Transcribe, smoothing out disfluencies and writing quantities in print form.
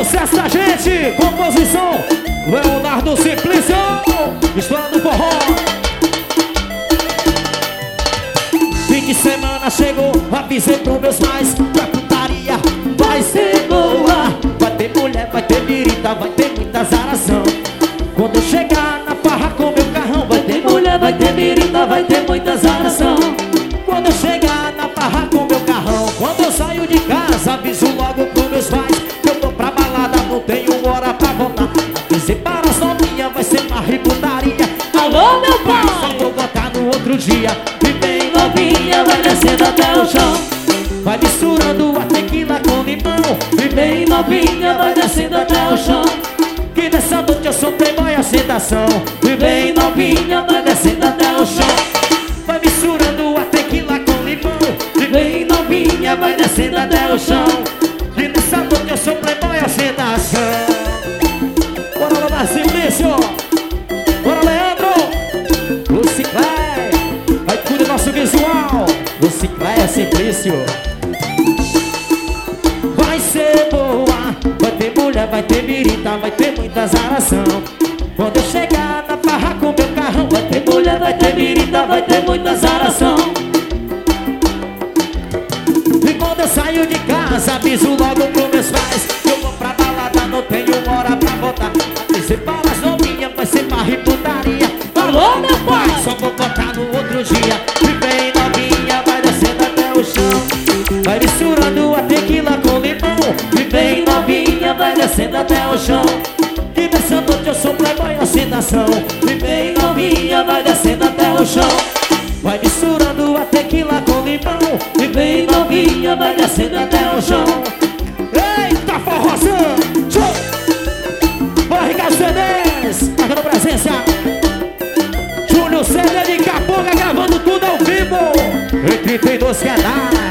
sucesso da gente. Composição Leonardo Simplício, Estrada do Forró. Fim de semana chegou, avisei pros meus pais que a putaria vai ser boa. Vai ter mulher, vai ter birita, vai ter muita azaração. Quando eu chegar na farra com meu carrão, vai ter mulher, vai ter birita, vai ter muita azaração. Quando eu chegar na farra com meu carrão, quando eu saio de casa, aviso logo pros meus pais que eu tô pra balada, não tenho hora pra voltar. Avisei para as novinhas, vai ser uma putaria. Alô, meu pai! Só vou botar no outro dia. E bem novinha, vai descendo até o chão. Vai misturando a tequila com limão. E bem novinha, vai descendo até o chão. Que nessa noite eu sou playboy ostentação. E bem novinha, vai descendo até o chão. Vai misturando a tequila com limão. E bem novinha, vai descendo até o chão. Que nessa noite eu sou playboy ostentação. Bora lá, na Simplício. Bora, Leandro. O Ciclé vai cuidar do nosso visual. O Ciclé é Simplício. Vai ser boa. Vai ter mulher, vai ter birita, vai ter muita azaração. Quando eu chegar na farra com meu carrão, vai ter mulher, vai ter birita, vai ter muita azaração. E quando eu saio de casa, aviso logo pros meus pais que eu vou pra balada, não tenho hora pra voltar. Avisei para as novinhas, vai ser putaria. Alô, meu pai! Só vou botar no outro dia. E bem novinha, vai descendo até o chão. Vai misturando a tequila com limão. E bem novinha, vai descendo até o chão. Que nessa noite eu sou playboy ostentação. E bem novinha, vai descendo até o chão. Vai misturando a tequila com limão. E bem novinha, vai descendo até o chão. Eita, forrozão! Show! Bora, Ricardo CDs, marcando presença. Júnior CD de Capoga, gravando tudo ao vivo. Em 32 canais.